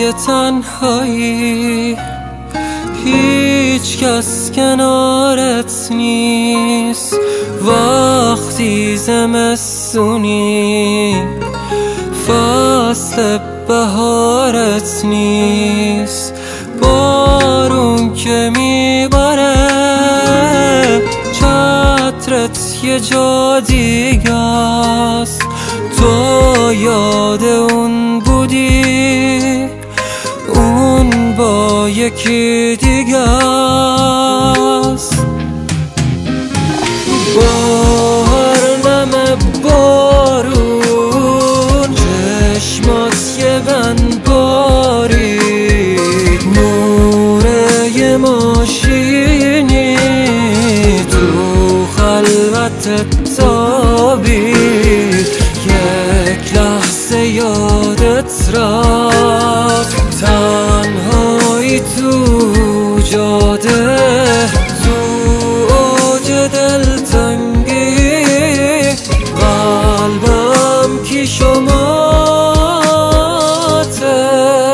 توی تنهایی هیچ کس کنارت نیست، وقتی زمستونی فصل بهارت نیست، بارون که میباره چترت یه جا دیگه است، تو یاد اون بودی اون با یکی دیگه است. با هر نم بارون چشمات یه بند بارید، نوره یه ماشینی تو خلوت تابید، یک لحظه یادت رفت تنهایی تو جاده، تو اوج دلتنگی قلبم کی شماته.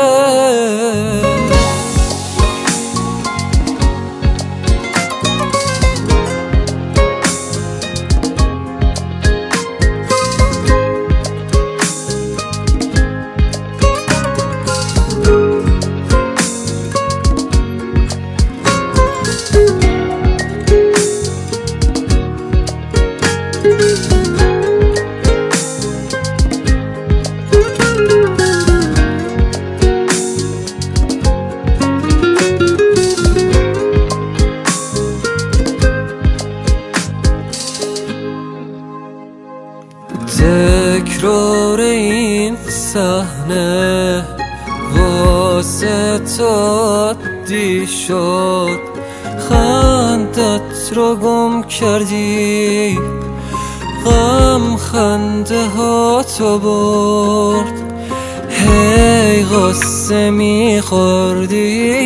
تکرار این صحنه واسه تو عادی شد، خندت رو گم کردی، غم خنده ها تو برد، هی غصه میخوردی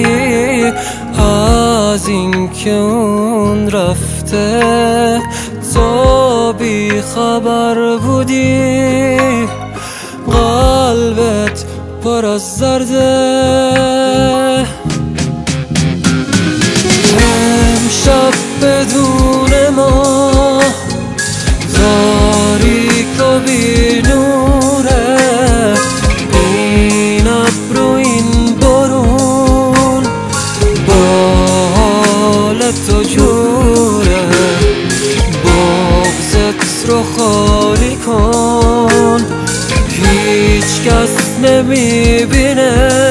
از این که اون رفته، تو بی خبر بودی قلبت پر از زرده. امشب بدون ما تاریک و بی نوره، این ابر و این بارون با حال تو جوره، بغضت رو خالی کن هیچ کس نمیبینه.